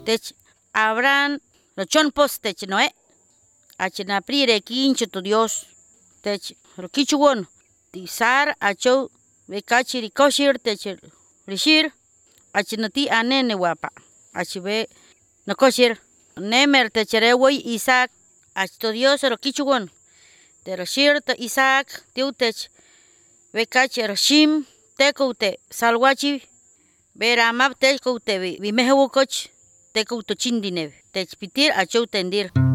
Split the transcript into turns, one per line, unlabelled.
Tech Abraham rochon postech Noé. Achina prire kincho tu Dios. Tech rokichuon. Tisar acho bekachi rikoshir tech rishir. Achinati anene wapa. Achibe nokoshir. Nemer techerewoi Isaac. Achto Dios rokichuon. Teroshir te Isaac tiutech. Bekachi roshim tekoute salwachi. Beramap tekoute bimehukoch. Teko to chindine. Tech pitir acho tendir.